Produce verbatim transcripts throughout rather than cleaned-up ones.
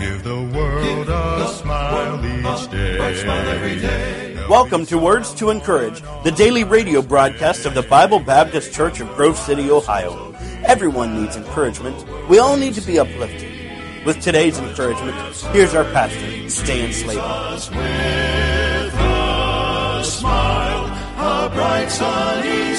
Give the world a smile each day. Welcome to Words to Encourage, the daily radio broadcast of the Bible Baptist Church of Grove City, Ohio. Everyone needs encouragement. We all need to be uplifted. With today's encouragement, here's our pastor, Stan Slater. With a smile, a bright sunny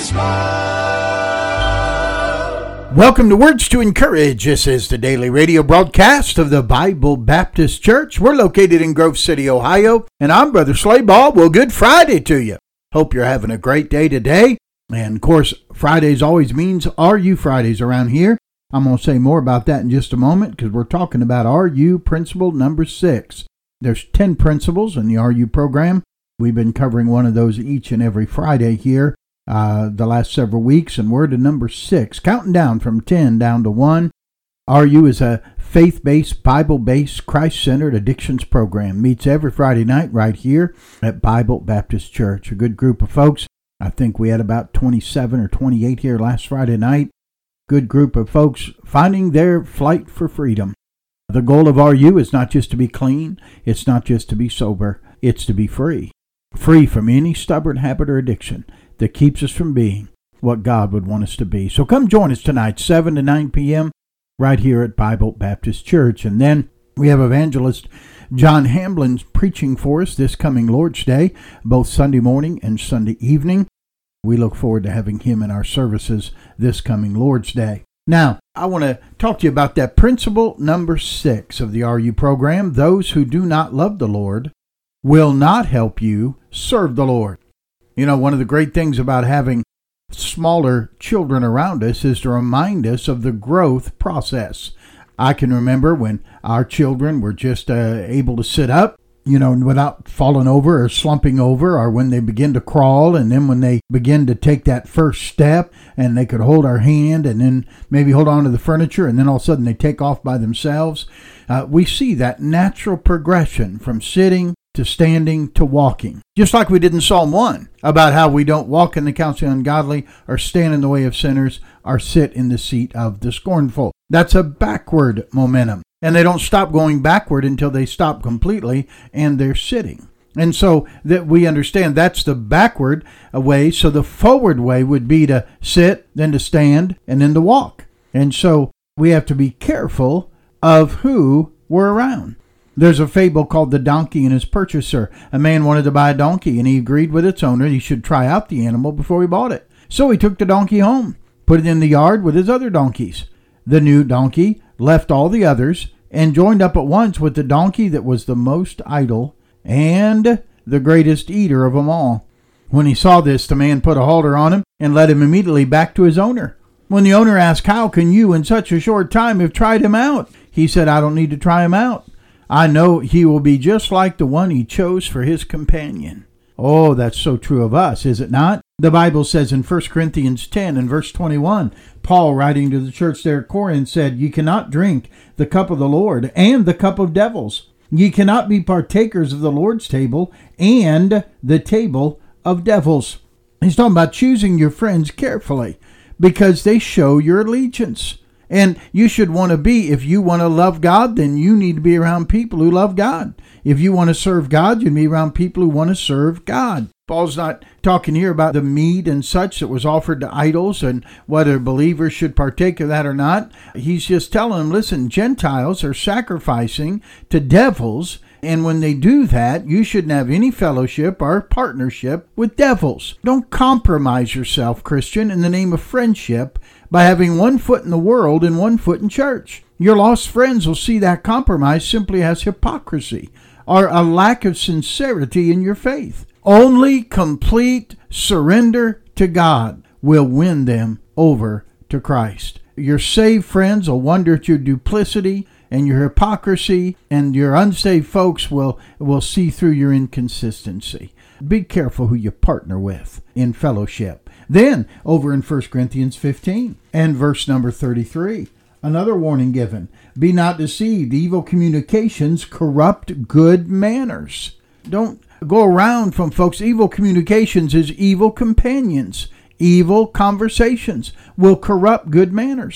smile. Welcome to Words to Encourage. This is the daily radio broadcast of the Bible Baptist Church. We're located in Grove City, Ohio, and I'm Brother Slayball. Well, good Friday to you. Hope you're having a great day today. And, of course, Fridays always means R U Fridays around here. I'm going to say more about that in just a moment because we're talking about R U principle number six. There's ten principles in the R U program. We've been covering one of those each and every Friday here uh, the last several weeks, and we're to number six, counting down from ten down to one. R U is a faith-based, Bible-based, Christ-centered addictions program. Meets every Friday night right here at Bible Baptist Church. A good group of folks. I think we had about twenty-seven or twenty-eight here last Friday night. Good group of folks finding their flight for freedom. The goal of R U is not just to be clean. It's not just to be sober. It's to be free. Free from any stubborn habit or addiction that keeps us from being what God would want us to be. So come join us tonight, seven to nine p.m., right here at Bible Baptist Church. And then we have evangelist John Hamblin preaching for us this coming Lord's Day, both Sunday morning and Sunday evening. We look forward to having him in our services this coming Lord's Day. Now, I want to talk to you about that principle number six of the R U program. Those who do not love the Lord will not help you serve the Lord. You know, one of the great things about having smaller children around us is to remind us of the growth process. I can remember when our children were just uh, able to sit up, you know, without falling over or slumping over, or when they begin to crawl, and then when they begin to take that first step and they could hold our hand and then maybe hold on to the furniture, and then all of a sudden they take off by themselves. Uh, we see that natural progression from sitting to standing to walking. Just like we did in Psalm one about how we don't walk in the counsel of the ungodly or stand in the way of sinners or sit in the seat of the scornful. That's a backward momentum. And they don't stop going backward until they stop completely and they're sitting. And so that we understand that's the backward way. So the forward way would be to sit, then to stand, and then to walk. And so we have to be careful of who we're around. There's a fable called The Donkey and His Purchaser. A man wanted to buy a donkey, and he agreed with its owner he should try out the animal before he bought it. So he took the donkey home, put it in the yard with his other donkeys. The new donkey left all the others and joined up at once with the donkey that was the most idle and the greatest eater of them all. When he saw this, the man put a halter on him and led him immediately back to his owner. When the owner asked, "How can you in such a short time have tried him out?" he said, "I don't need to try him out. I know he will be just like the one he chose for his companion." Oh, that's so true of us, is it not? The Bible says in First Corinthians ten and verse twenty-one, Paul, writing to the church there at Corinth, said, "Ye cannot drink the cup of the Lord and the cup of devils. Ye cannot be partakers of the Lord's table and the table of devils." He's talking about choosing your friends carefully because they show your allegiance. And you should want to be, if you want to love God, then you need to be around people who love God. If you want to serve God, you need to be around people who want to serve God. Paul's not talking here about the meat and such that was offered to idols and whether believers should partake of that or not. He's just telling them, listen, Gentiles are sacrificing to devils, and when they do that, you shouldn't have any fellowship or partnership with devils. Don't compromise yourself, Christian, in the name of friendship by having one foot in the world and one foot in church. Your lost friends will see that compromise simply as hypocrisy or a lack of sincerity in your faith. Only complete surrender to God will win them over to Christ. Your saved friends will wonder at your duplicity and your hypocrisy, and your unsaved folks will, will see through your inconsistency. Be careful who you partner with in fellowship. Then, over in First Corinthians fifteen and verse number thirty-three, another warning given. Be not deceived. Evil communications corrupt good manners. Don't go around from folks. Evil communications is evil companions. Evil conversations will corrupt good manners.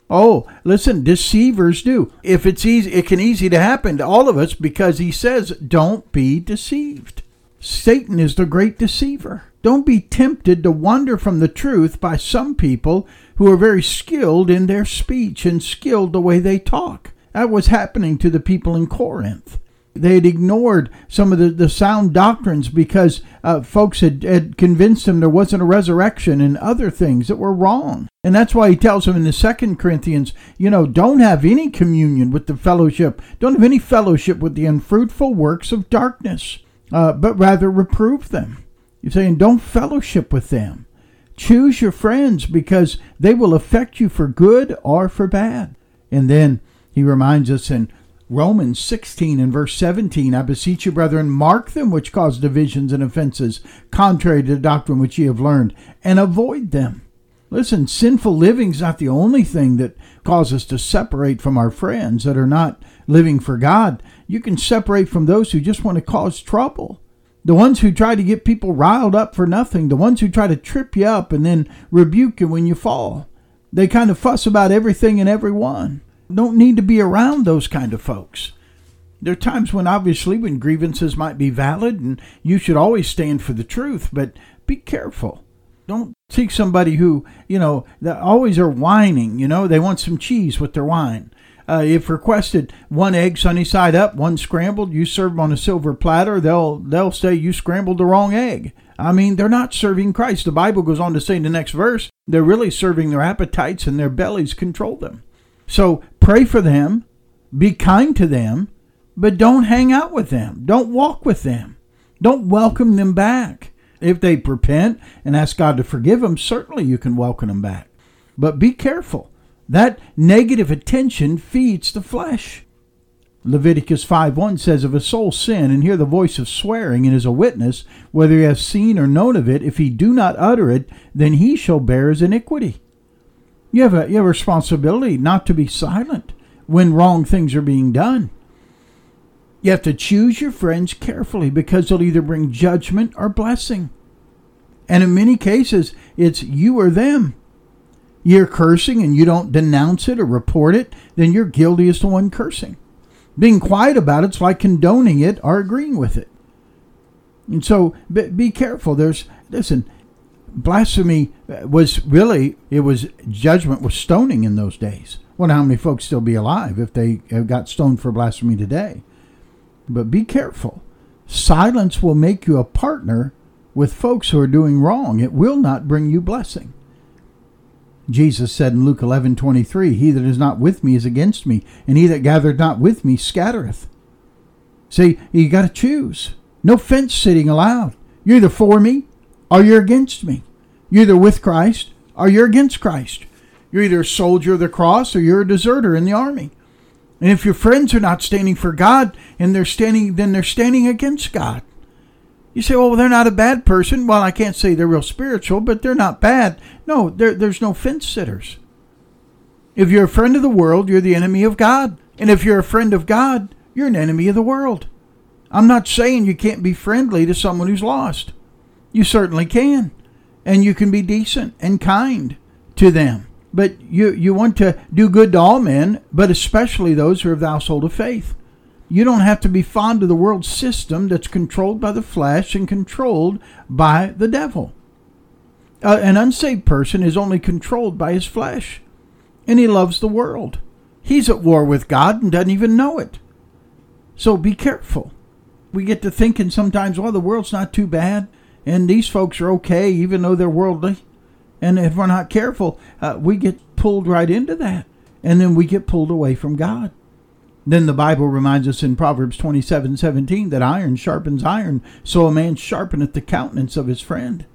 Oh, listen, deceivers do. If it's easy, it can easy to happen to all of us because he says, don't be deceived. Satan is the great deceiver. Don't be tempted to wander from the truth by some people who are very skilled in their speech and skilled the way they talk. That was happening to the people in Corinth. They had ignored some of the, the sound doctrines because uh, folks had, had convinced them there wasn't a resurrection and other things that were wrong. And that's why he tells them in the Second Corinthians, you know, don't have any communion with the fellowship. Don't have any fellowship with the unfruitful works of darkness, uh, but rather reprove them. He's saying don't fellowship with them. Choose your friends because they will affect you for good or for bad. And then he reminds us in Romans sixteen and verse seventeen, I beseech you, brethren, mark them which cause divisions and offenses, contrary to the doctrine which ye have learned, and avoid them. Listen, sinful living is not the only thing that causes us to separate from our friends that are not living for God. You can separate from those who just want to cause trouble. The ones who try to get people riled up for nothing, the ones who try to trip you up and then rebuke you when you fall. They kind of fuss about everything and everyone. Don't need to be around those kind of folks. There are times when obviously when grievances might be valid and you should always stand for the truth, but be careful. Don't seek somebody who, you know, that always are whining, you know, they want some cheese with their wine. Uh, if requested one egg sunny side up, one scrambled, you serve them on a silver platter, they'll they'll say you scrambled the wrong egg. I mean, they're not serving Christ. The Bible goes on to say in the next verse, they're really serving their appetites and their bellies control them. So pray for them, be kind to them, but don't hang out with them. Don't walk with them. Don't welcome them back. If they repent and ask God to forgive them, certainly you can welcome them back. But be careful. That negative attention feeds the flesh. Leviticus five one says, if a soul sin and hear the voice of swearing and is a witness, whether he has seen or known of it, if he do not utter it, then he shall bear his iniquity. You have a, you have a responsibility not to be silent when wrong things are being done. You have to choose your friends carefully because they'll either bring judgment or blessing. And in many cases, it's you or them. You're cursing and you don't denounce it or report it, then you're guilty as the one cursing. Being quiet about it's like condoning it or agreeing with it. And so be careful. There's, listen, blasphemy was really, it was, judgment was stoning in those days. I wonder how many folks still be alive if they got stoned for blasphemy today. But be careful. Silence will make you a partner with folks who are doing wrong. It will not bring you blessing. Jesus said in Luke eleven twenty-three, he that is not with me is against me, and he that gathereth not with me scattereth. See, you got to choose. No fence sitting allowed. You're either for me or you're against me. You're either with Christ or you're against Christ. You're either a soldier of the cross or you're a deserter in the army. And if your friends are not standing for God and they're standing, then they're standing against God. You say, well, they're not a bad person. Well, I can't say they're real spiritual, but they're not bad. No, there's no fence sitters. If you're a friend of the world, you're the enemy of God. And if you're a friend of God, you're an enemy of the world. I'm not saying you can't be friendly to someone who's lost. You certainly can. And you can be decent and kind to them. But you, you want to do good to all men, but especially those who are of the household of faith. You don't have to be fond of the world system that's controlled by the flesh and controlled by the devil. Uh, an unsaved person is only controlled by his flesh, and he loves the world. He's at war with God and doesn't even know it. So be careful. We get to thinking sometimes, well, the world's not too bad, and these folks are okay, even though they're worldly. And if we're not careful, uh, we get pulled right into that, and then we get pulled away from God. Then the Bible reminds us in Proverbs twenty-seven seventeen that iron sharpens iron, so a man sharpeneth the countenance of his friend.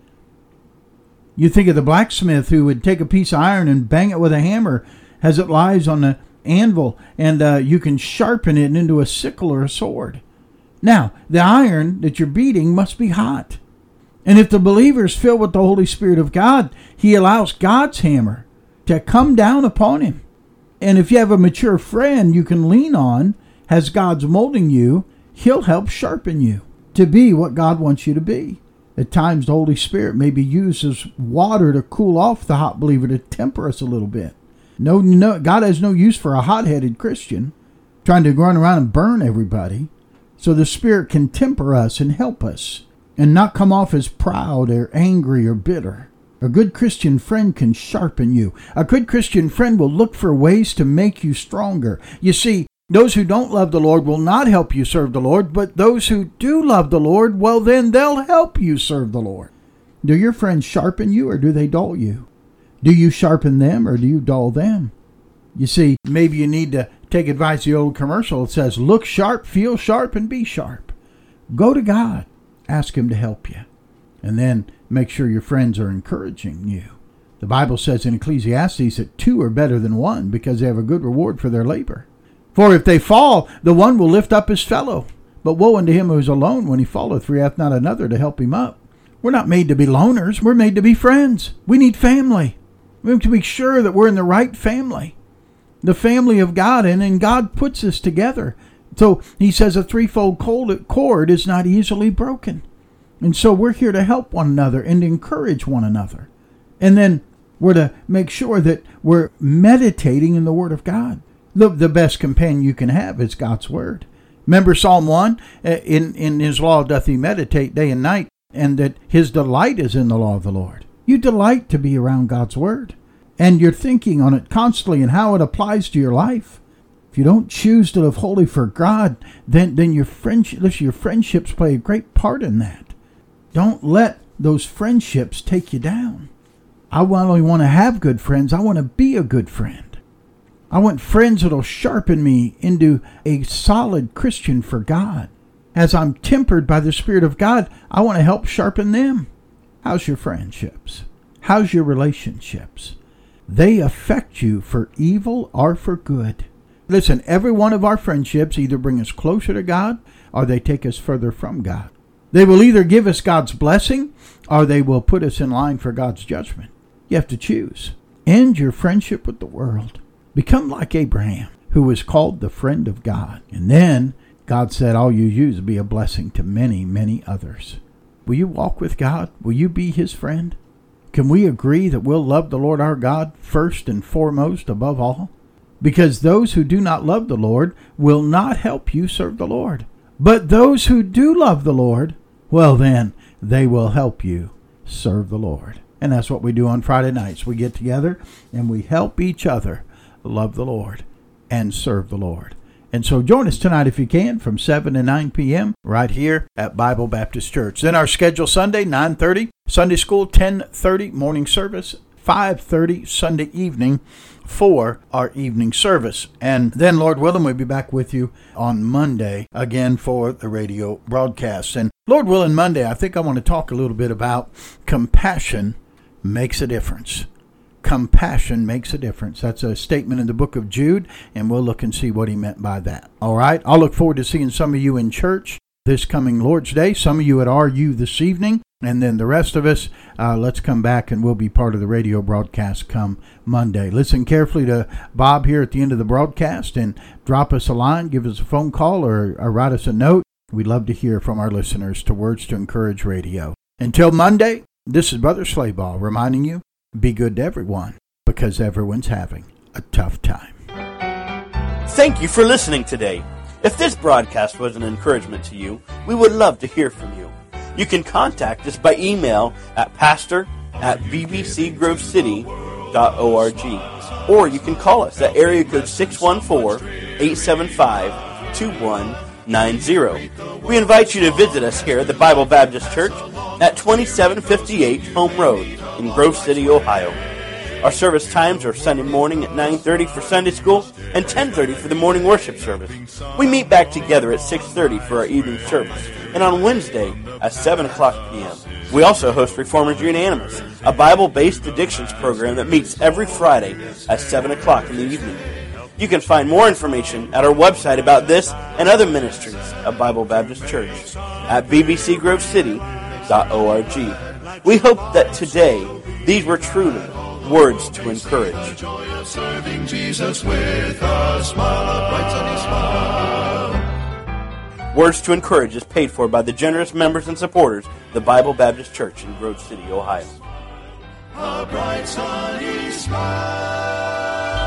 You think of the blacksmith who would take a piece of iron and bang it with a hammer as it lies on the anvil, and uh, you can sharpen it into a sickle or a sword. Now, the iron that you're beating must be hot. And if the believer is filled with the Holy Spirit of God, he allows God's hammer to come down upon him. And if you have a mature friend you can lean on, as God's molding you, he'll help sharpen you to be what God wants you to be. At times, the Holy Spirit may be used as water to cool off the hot believer, to temper us a little bit. No, no, God has no use for a hot-headed Christian trying to run around and burn everybody. So the Spirit can temper us and help us and not come off as proud or angry or bitter. A good Christian friend can sharpen you. A good Christian friend will look for ways to make you stronger. You see, those who don't love the Lord will not help you serve the Lord, but those who do love the Lord, well, then they'll help you serve the Lord. Do your friends sharpen you or do they dull you? Do you sharpen them or do you dull them? You see, maybe you need to take advice of the old commercial. It says, look sharp, feel sharp, and be sharp. Go to God. Ask Him to help you. And then make sure your friends are encouraging you. The Bible says in Ecclesiastes that two are better than one because they have a good reward for their labor. For if they fall, the one will lift up his fellow. But woe unto him who is alone when he falleth, for he hath not another to help him up. We're not made to be loners. We're made to be friends. We need family. We have to be sure that we're in the right family. The family of God, and then God puts us together. So He says a threefold cord is not easily broken. And so we're here to help one another and encourage one another. And then we're to make sure that we're meditating in the Word of God. The, the best companion you can have is God's Word. Remember Psalm one, in, in His law doth he meditate day and night, and that his delight is in the law of the Lord. You delight to be around God's Word. And you're thinking on it constantly and how it applies to your life. If you don't choose to live holy for God, then, then your, friendship, your friendships play a great part in that. Don't let those friendships take you down. I not only want to have good friends, I want to be a good friend. I want friends that will sharpen me into a solid Christian for God. As I'm tempered by the Spirit of God, I want to help sharpen them. How's your friendships? How's your relationships? They affect you for evil or for good. Listen, every one of our friendships either bring us closer to God or they take us further from God. They will either give us God's blessing or they will put us in line for God's judgment. You have to choose. End your friendship with the world. Become like Abraham, who was called the friend of God. And then God said, all you use will be a blessing to many, many others. Will you walk with God? Will you be His friend? Can we agree that we'll love the Lord our God first and foremost above all? Because those who do not love the Lord will not help you serve the Lord. But those who do love the Lord, well then, they will help you serve the Lord. And that's what we do on Friday nights. We get together and we help each other love the Lord and serve the Lord. And so join us tonight if you can from seven to nine p.m. right here at Bible Baptist Church. Then our schedule Sunday, nine thirty, Sunday school, ten thirty, morning service, five thirty, Sunday evening for our evening service. And then, Lord willing, we'll be back with you on Monday again for the radio broadcast. And Lord willing, Monday, I think I want to talk a little bit about compassion makes a difference. Compassion makes a difference. That's a statement in the book of Jude, and we'll look and see what he meant by that. All right, I'll look forward to seeing some of you in church this coming Lord's Day, some of you at R U this evening, and then the rest of us, uh, let's come back and we'll be part of the radio broadcast come Monday. Listen carefully to Bob here at the end of the broadcast and drop us a line, give us a phone call, or, or write us a note. We'd love to hear from our listeners to Words to Encourage Radio. Until Monday, this is Brother Slayball reminding you, be good to everyone, because everyone's having a tough time. Thank you for listening today. If this broadcast was an encouragement to you, we would love to hear from you. You can contact us by email at pastor at b b c grove city dot org, or you can call us at area code six one four, eight seven five, two one nine zero. We invite you to visit us here at the Bible Baptist Church at twenty-seven fifty-eight Home Road in Grove City, Ohio. Our service times are Sunday morning at nine thirty for Sunday school and ten thirty for the morning worship service. We meet back together at six thirty for our evening service, and on Wednesday at seven o'clock p.m. We also host Reformers Unanimous, a Bible-based addictions program that meets every Friday at seven o'clock in the evening. You can find more information at our website about this and other ministries of Bible Baptist Church at b b c grove city dot org. We hope that today these were truly words to encourage. The joy of serving Jesus with a smile, a bright sunny smile. Words to Encourage is paid for by the generous members and supporters of the Bible Baptist Church in Grove City, Ohio. A bright sunny smile.